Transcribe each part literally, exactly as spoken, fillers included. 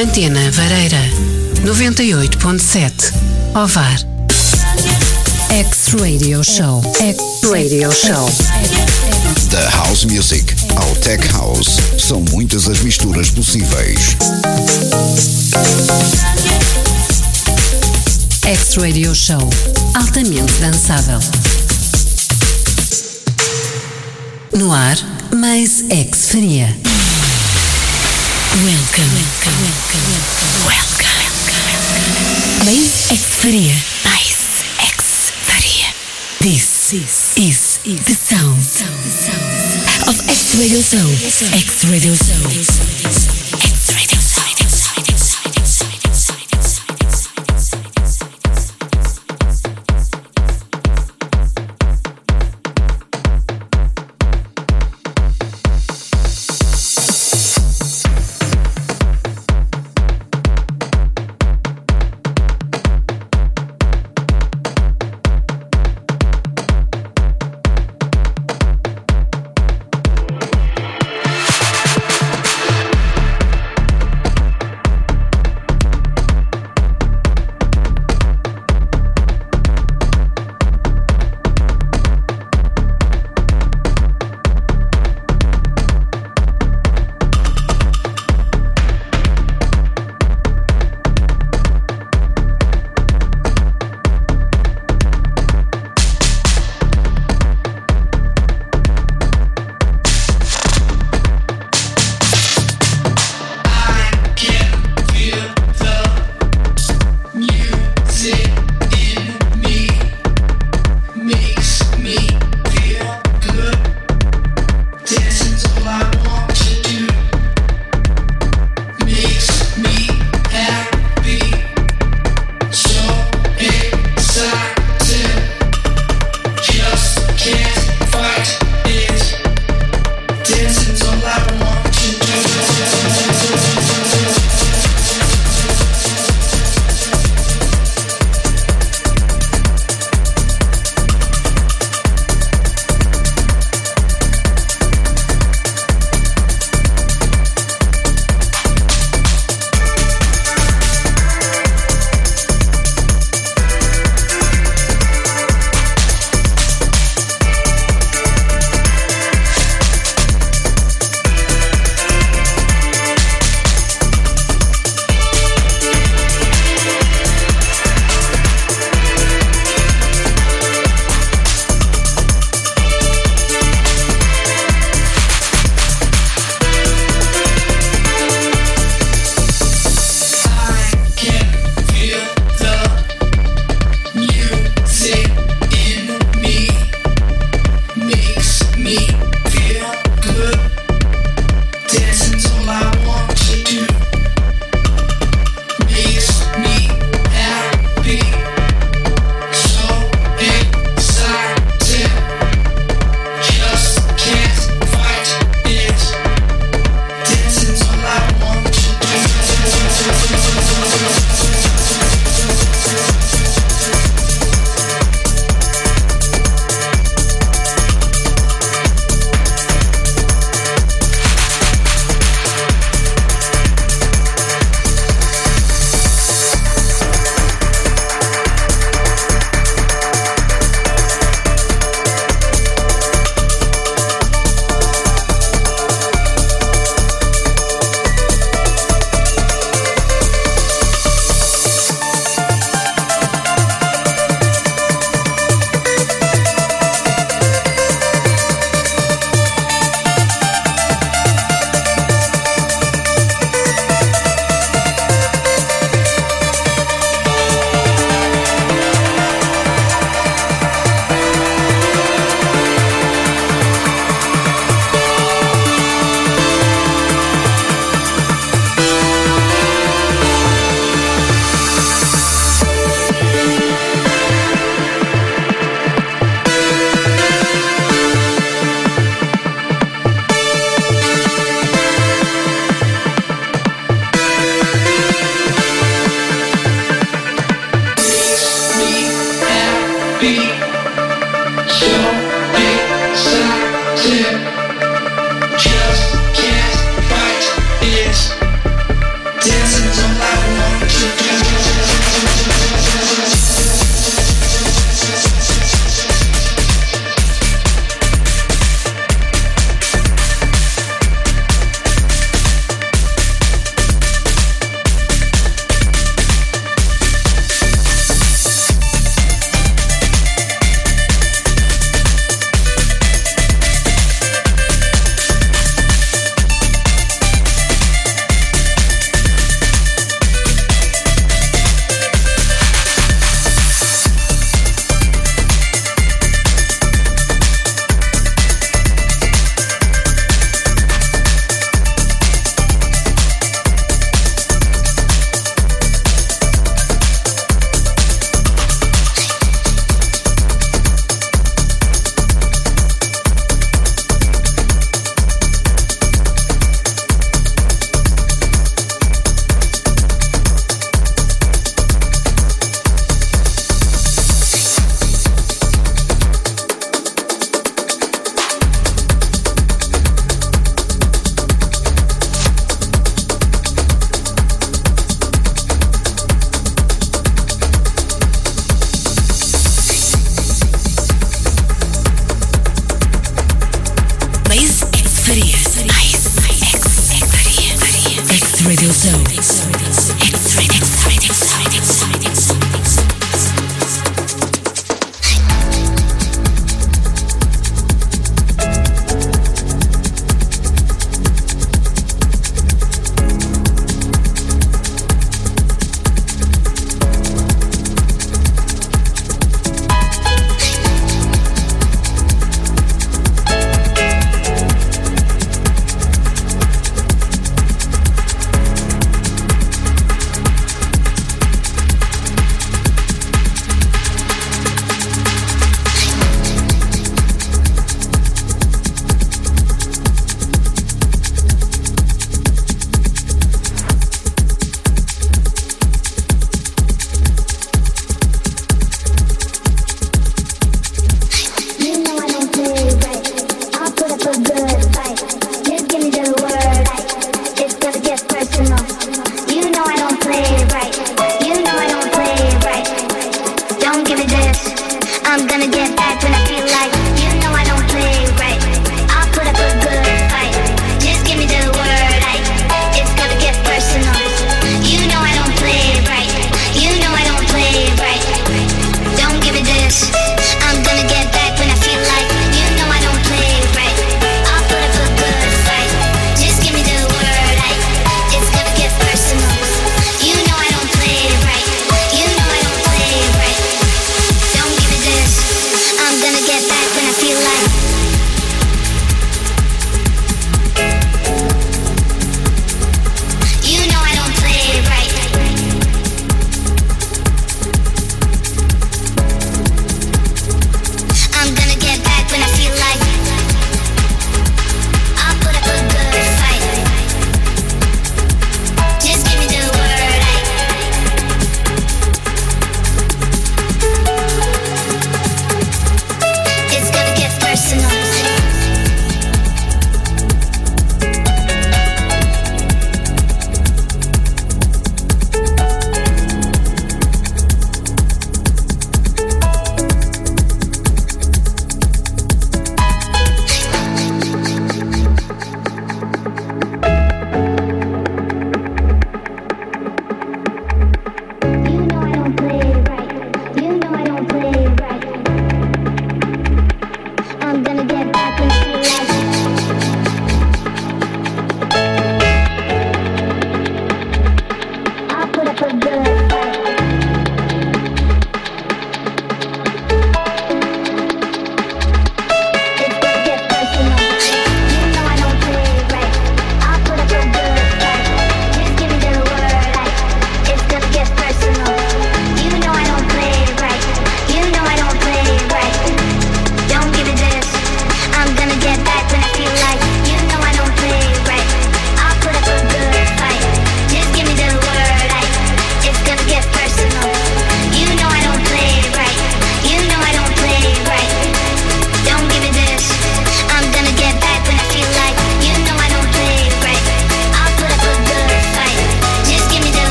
Antena Vareira, noventa e oito ponto sete, Ovar. X-Radio Show. X-Radio Show. Da House Music ao Tech House, são muitas as misturas possíveis. X-Radio Show, altamente dançável. No ar, mais X Faria. Welcome, welcome, welcome, welcome. Mais X Faria. Mais X Faria. This is the sound of X-Radio Show. X-Radio Show. Just can't fight it. Dancing Zone. X-Ray, X-Ray, X-Ray, X-Ray, X-Ray.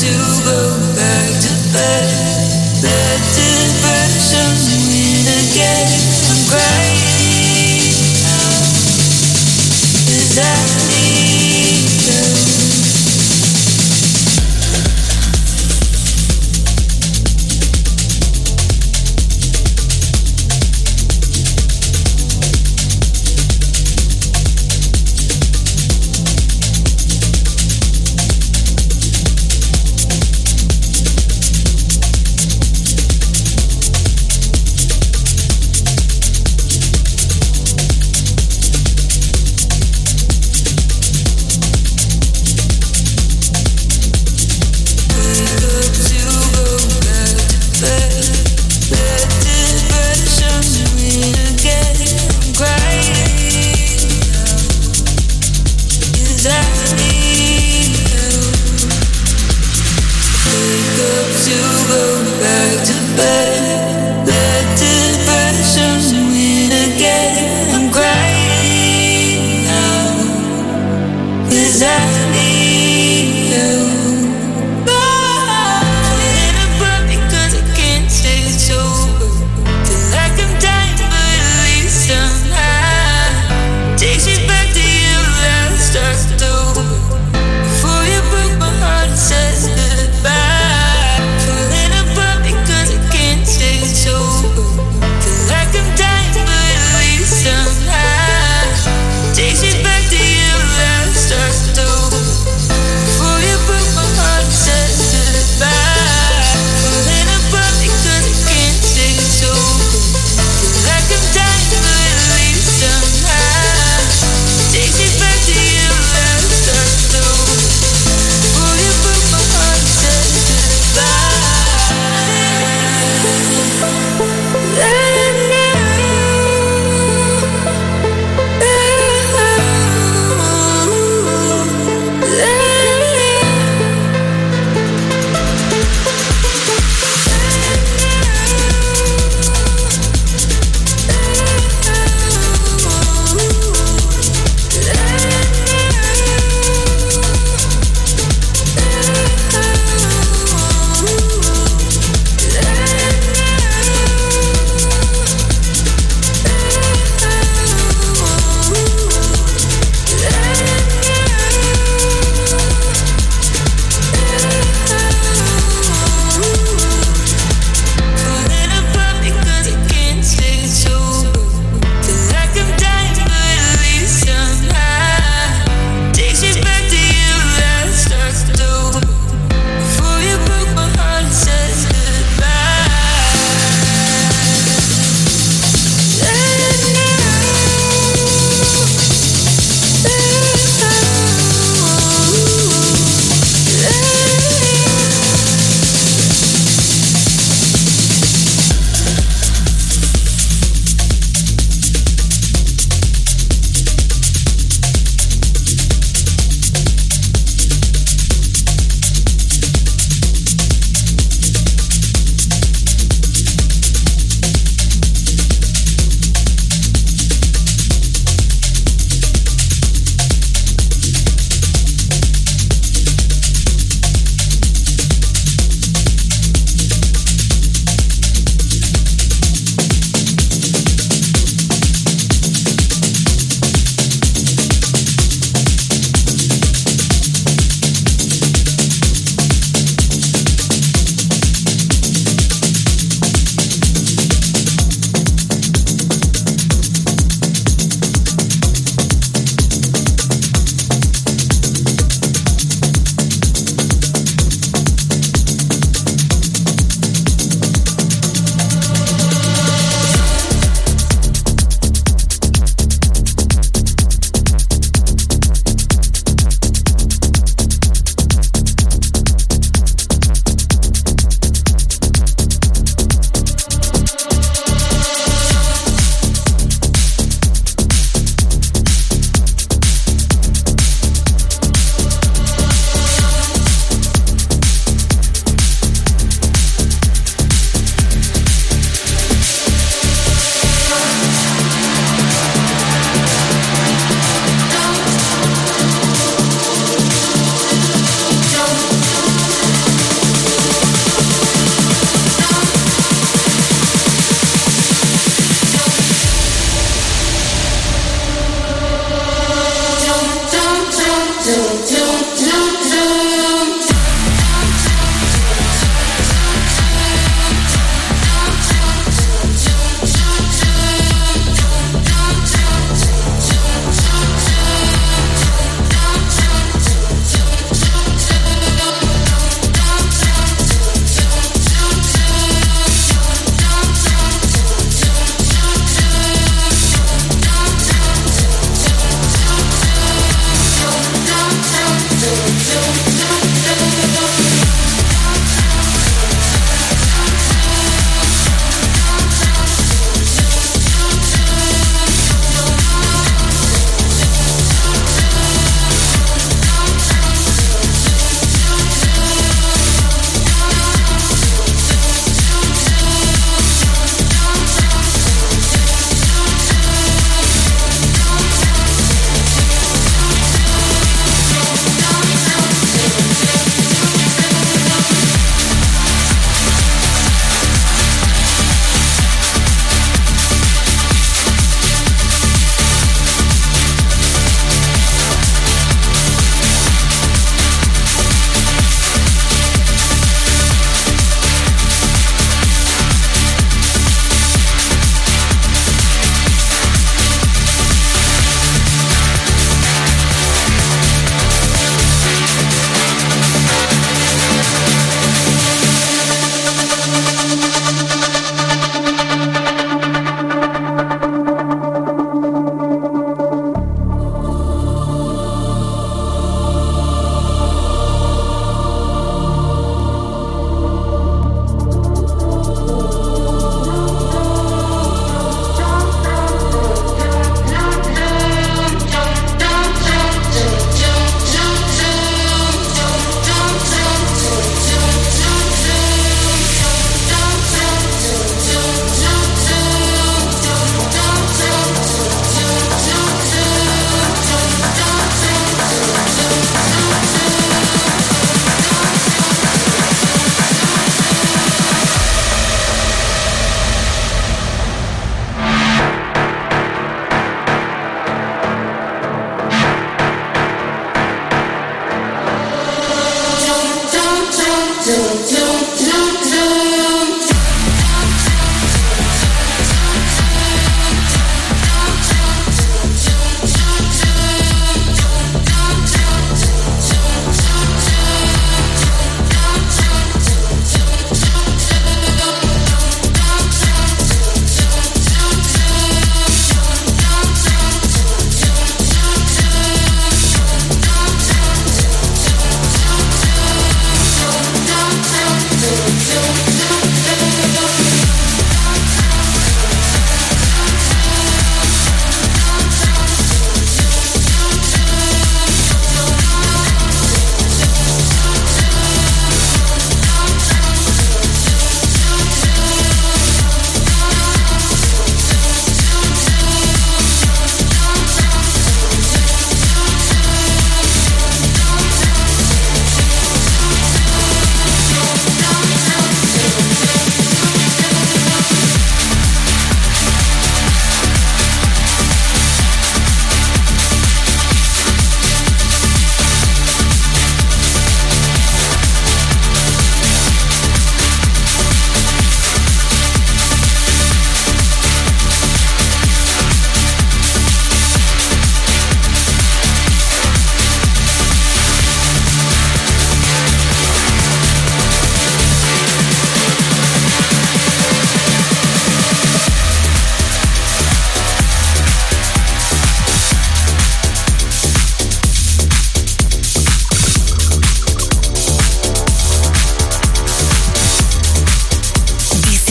Before you broke my heart and said goodbye. Pulling above because I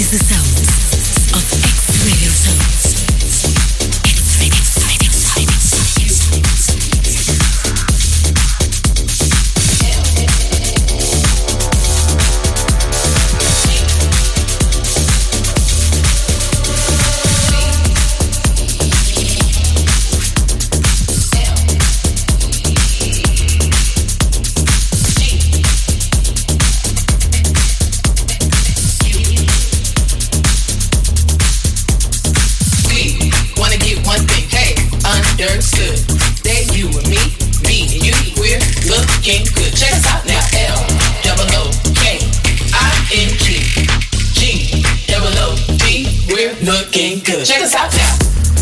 is the sound of X-Radio Sounds. X-Radio, X-Radio, X-Radio. Understood that you and me, me and you, we're looking good. Check us out now. L double O K I N G G double O D. We're looking good. Check us out now.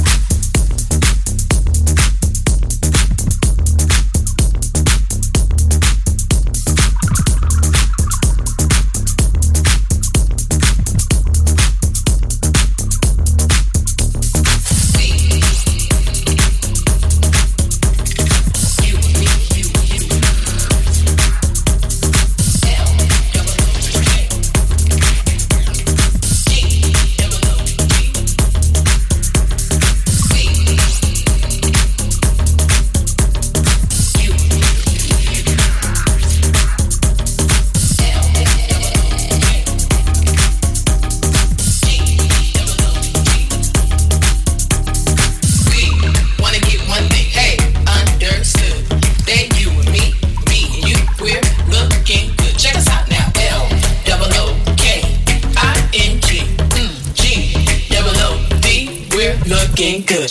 Looking good.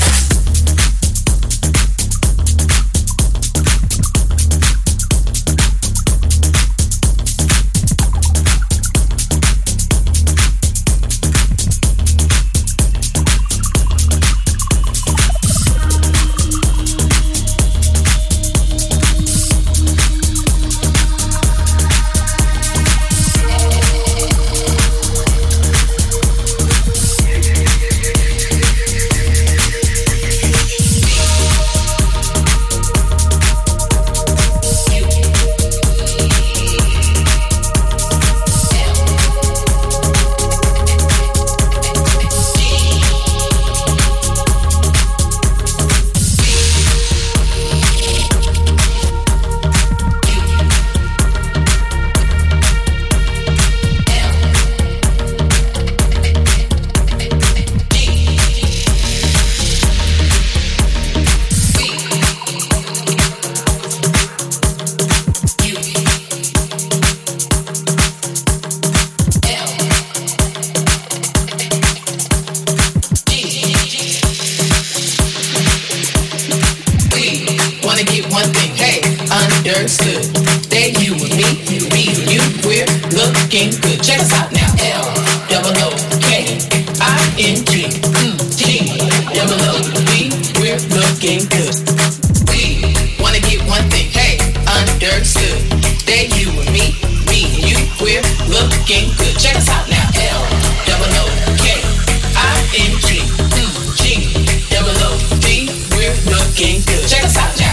Understood that you and me, me and you, we're looking good. Check us out now. L double O K I N G G double O D. We're looking good. We wanna get one thing. Hey, understood that you and me, me and you, we're looking good. Check us out now. L double O K I N G G double O D. We're looking good. Check us out now.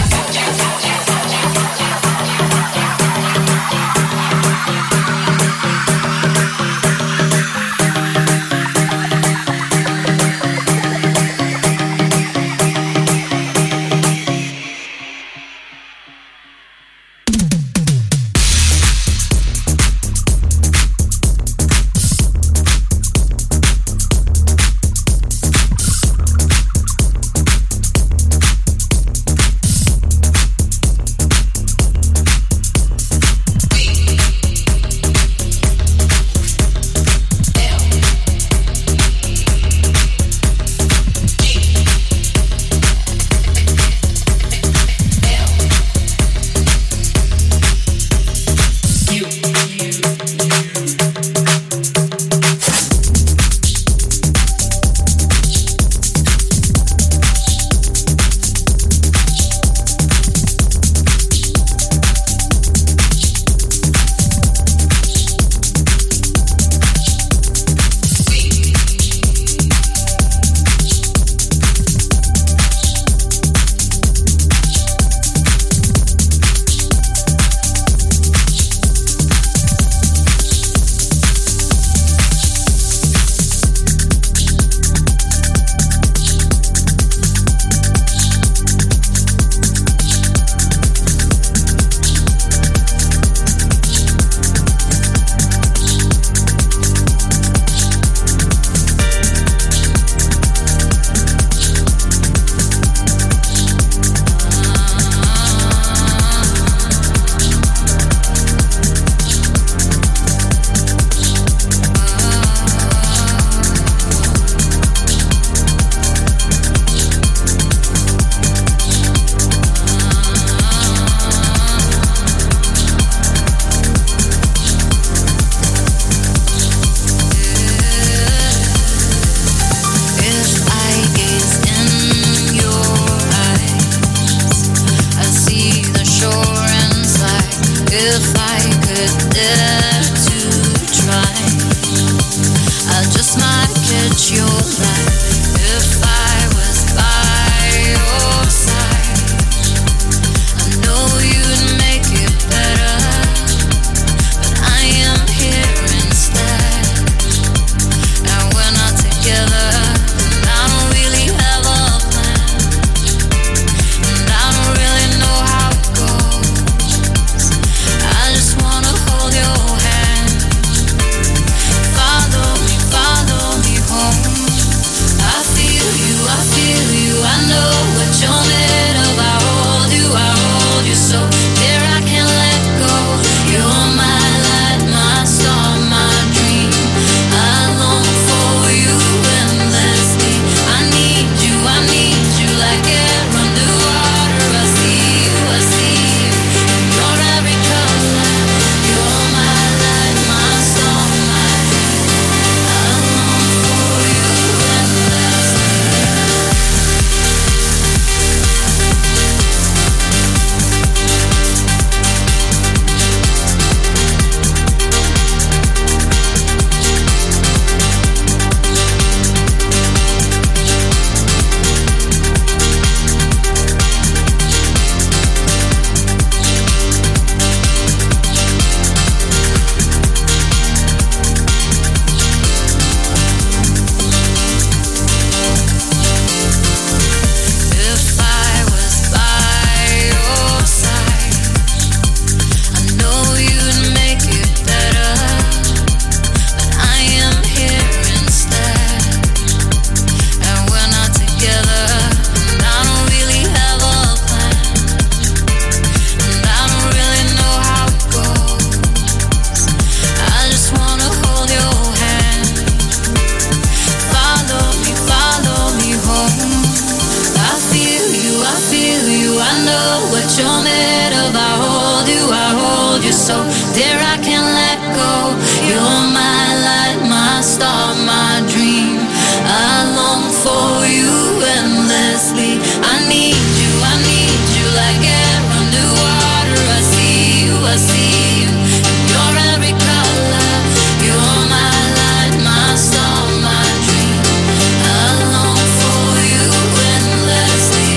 can't let go. You're my light, my star, my dream. I long for you endlessly. I need you, I need you like air underwater. I see you, I see you. You're every color. You're my light, my star, my dream. I long for you endlessly.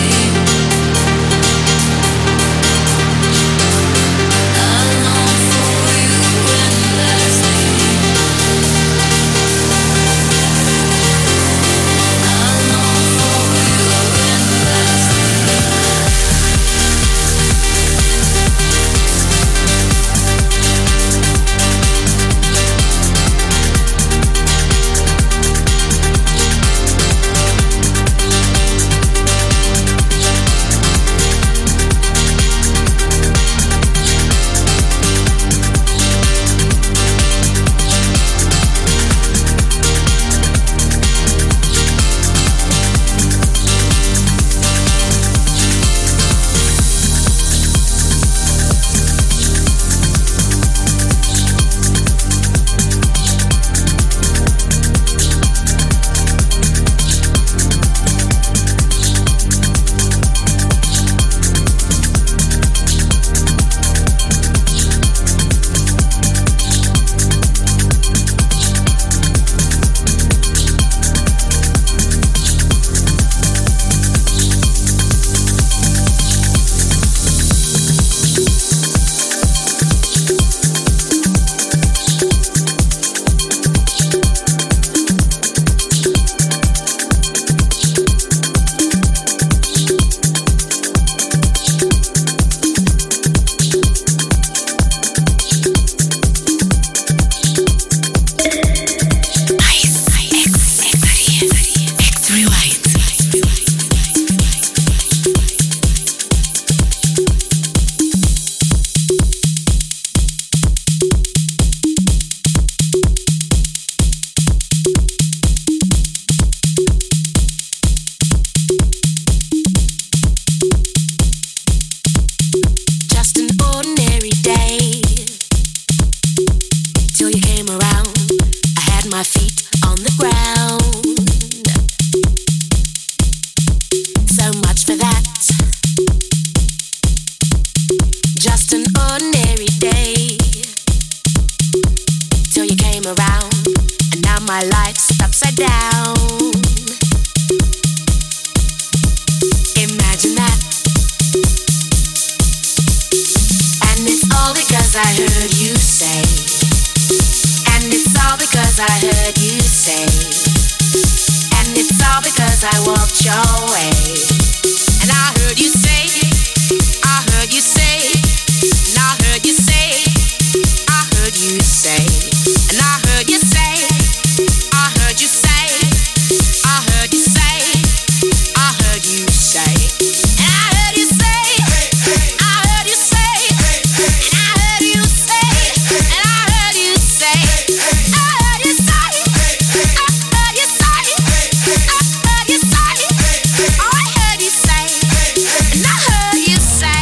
I long for you endlessly. I long for you endlessly. Just an ordinary day till you came around. I had my feet on the ground. So much for that. Just an ordinary day till you came around, and now my life's upside down. Imagine that. And it's all because I heard you say. And it's all because I heard you say. And it's all because I walked your way. And I heard you say, I heard you say, and I heard you say, I heard you say, and I heard you say, I heard you say, I heard you say, I heard you say, and I heard you say, I heard you say, and I heard you say, and I heard you say, I heard you say, I heard you say, I heard you say, oh I heard you say, and I heard you say.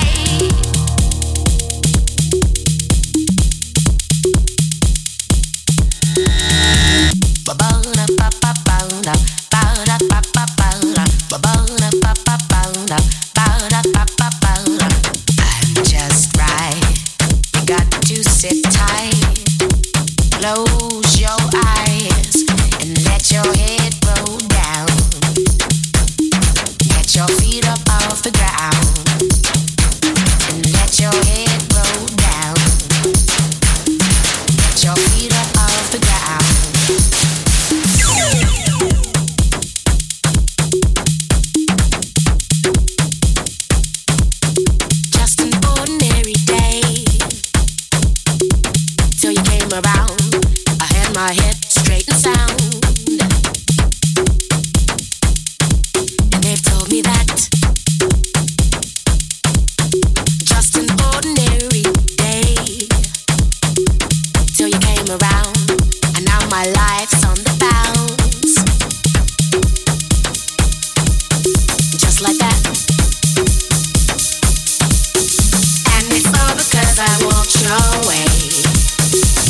I'm just right. You got to sit tight. Close your eyes and let your head roll down. Get your feet up off the ground and let your head roll down. Get your feet up off the ground. Just an ordinary day till you came around. I had my head straight and sound, and they've told me that. Just an ordinary day till you came around, and now my life's on the bounce. Just like that. And it's all because I walked your way.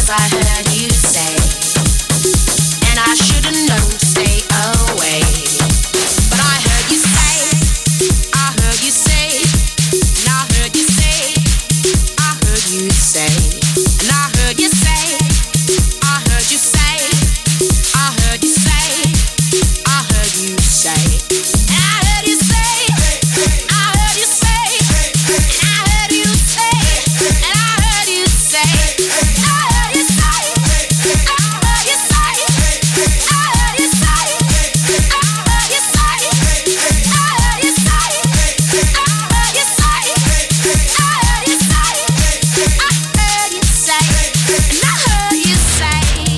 because I heard you say, and I should've known to stay away. But I heard you say, I heard you say, and I heard you say, I heard you say, and I heard you say, I heard you say, I heard you say, I heard you say, and I heard you say, I heard you say, and I heard you say, and I heard you say, I heard you say, I heard you say, I heard you say, I heard you say, I heard you say, I heard you say, I heard you say, I heard you say, and I heard you say.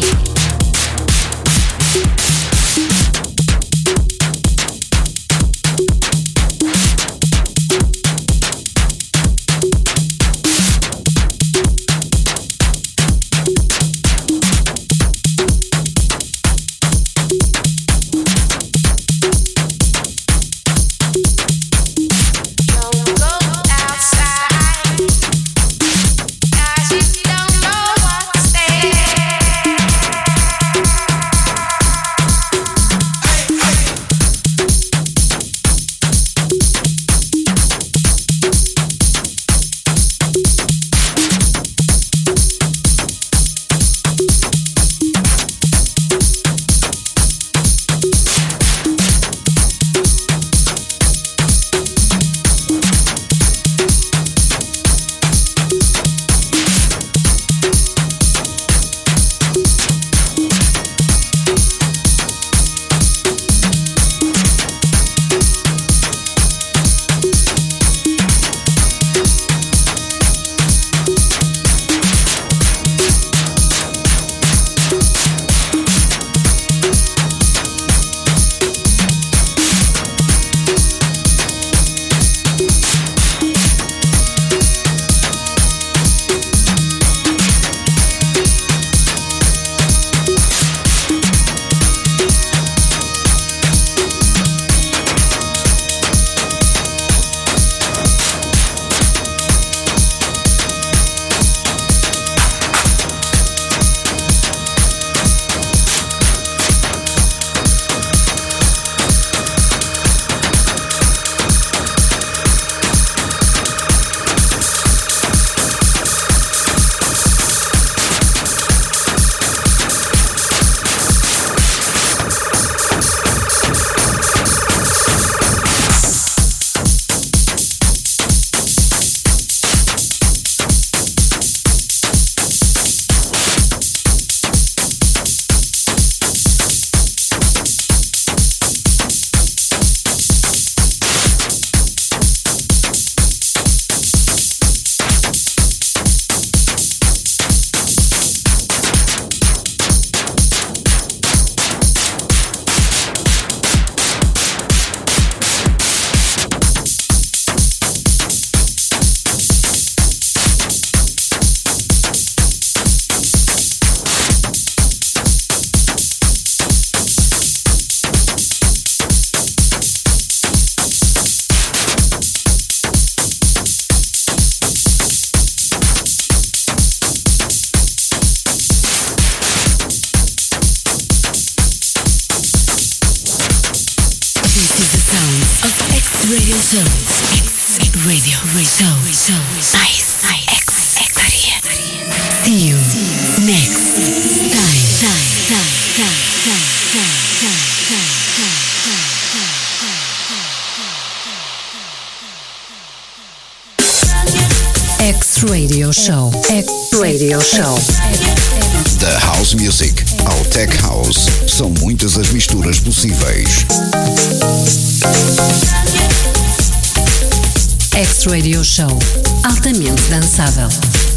Don't go outside, 'cause you don't know what's there. Radio Zone. X Radio. Zone. Zone. Nice. X. X. See you next time. Time. Time. Time. Time. X Radio Show. X Radio Show. Da House Music ao Tech House, são muitas as misturas possíveis. X Radio Show, altamente dançável.